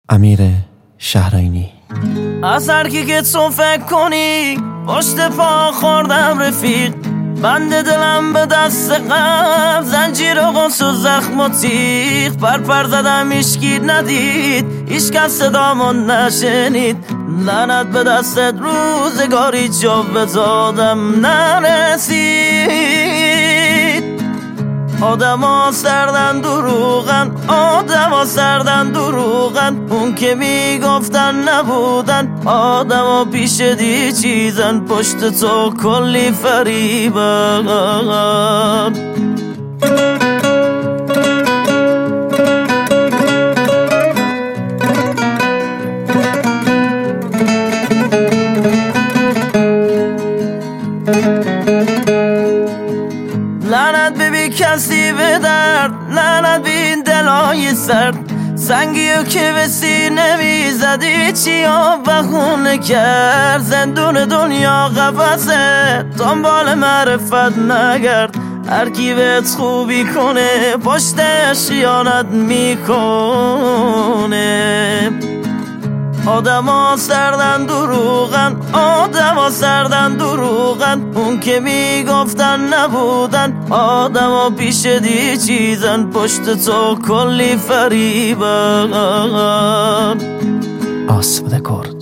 امیر شهرینی. از هر کی که تو فکر کنی پشت پا خوردم رفیق، بند دلم به دست غم، زنجیر و قنس و زخم و تیغ، پر زدم هیچکی ندید، هیچ کس صدامون نشنید، لعنت به دستت روزگاری جا به دادم نرسید. آدما سردن دروغن، آدما سردن دروغن، اون که میگفتن نبودن، آدما پیش دی چیزن، پشت تو کلی فریبن. لعنت ببی کسی به درد، لعنت بی این دلای سرد، سنگیو که به سینه میزدی چیا بخونه کرد، زندون دنیا قفسه دنبال معرفت نگرد، هر کی بهت خوبی کنه پشتش خیانت میکنه. آدما سردن دروغن، آدما سردن دروغن، اون که میگفتن نبودن، آدما پیش دی چیزن، پشت تو کلی فریبن. آسوده کرد.